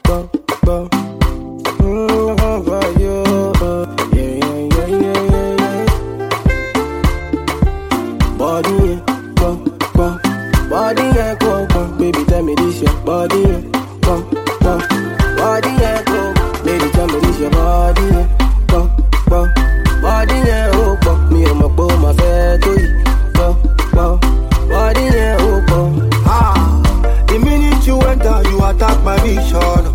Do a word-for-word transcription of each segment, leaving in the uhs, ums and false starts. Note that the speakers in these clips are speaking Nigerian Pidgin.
go, go. Mm, for you. Yeah, yeah, yeah, yeah, yeah. Body, yeah, go, go. Body, yeah, go, go. Baby, tell me this your body, yeah, go, go. Body, yeah, go. Baby, tell me this your body, yeah, go, go. Body, yeah, oh, go. Me and my boy, my fair to you, go, go. Body, yeah, oh, go. Ah, the minute you enter, you attack my vision.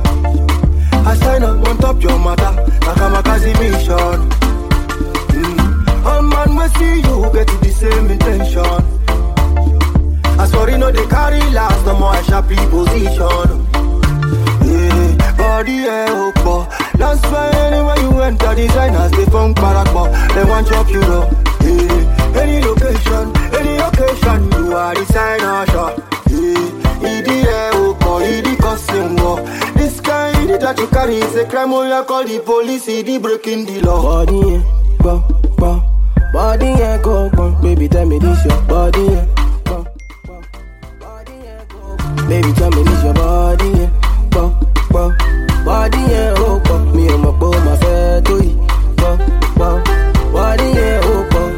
I sign up on top your mother, like I'm a crazy mission. Mm. All man we see you get the same intention. As for you know they carry last, no more I sharp position. Yeah, body yeah, oh, that's why anywhere you enter, designers they funk barakbo, they want chop you know. Yeah, any location, any occasion, you are designer shop. Yeah, E D A, oh, E D custom war. This kind that you carry is a crime. Oh, you call the police, E D breaking the law. Body yeah, go, go. Body yeah, go, go. Baby, tell me this your body yeah, go, go. Body yeah, go, go. Baby, tell me this your body yeah, go, go. Body yeah, oh, go. Me and my boy, my fair to you, go, go. Body yeah, oh, go.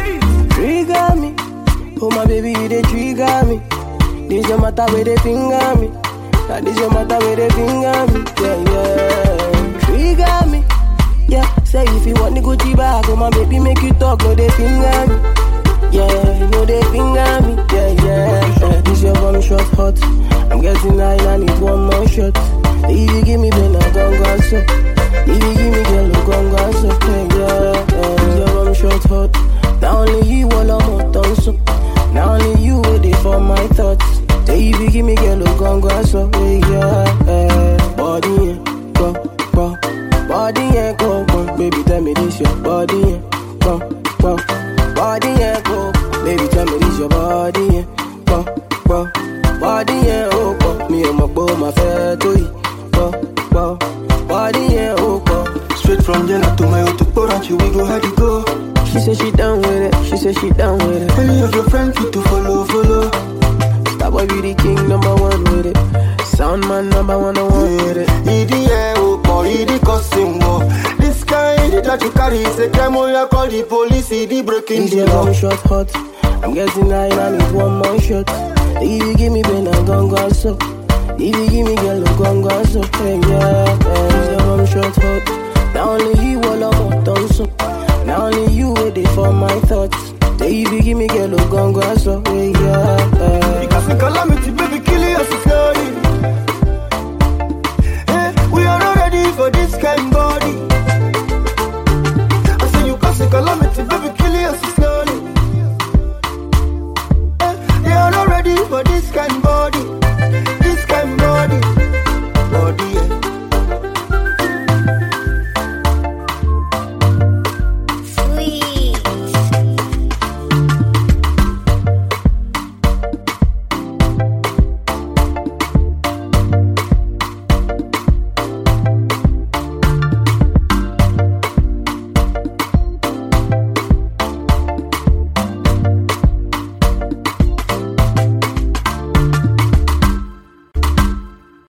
Trigger me, oh my baby, you dey trigger me. This your matter where they finger me. Now this your matter where they finger me. Yeah, yeah. Trigger me. Yeah, say if you want the Gucci bag, oh my baby make you talk, no they finger me. Yeah, no they finger me. Yeah, yeah, yeah. This your one shot hot. I'm getting nine, I need one more shot. If you give me then I gon' go so. If you give me girl, I gon' go so. Yeah, yeah, yeah. This your one shot hot. Now only you all I'm on done so. Now only you waiting for my thoughts. Say if you give me girl, I gon' go so. Yeah, yeah. Body yeah, go, go. Body yeah, go, go. Baby, tell me this your body yeah, go, go. Body yeah, go. Baby, tell me this your body yeah, go, go. Body yeah, oh, go. Me and my boy, my fair to you, go, go. Body yeah, oh, go. Straight from Jella to my auto Poranchi, we go how to go. She said she down with it, she said she down with it. Any of your friends fit to follow, follow. That boy be the king, number one with it. Sound man, number one, the one with it. E D A, oh, or E D custom war. This kind that you carry is a crime. Oh, you call the police, E D breaking the law. One shot hot. I'm getting nine, I need one more shot. If you give me Ben, I'm gon' go so. If you give me girl, I'm gon' go so. Hey, yeah, yeah. One shot hot. Now only you all I'm on done so. Now only you waiting for my thoughts. Say if you give me girl, I'm gon' go so. Hey, yeah, yeah. Because in calamity, baby.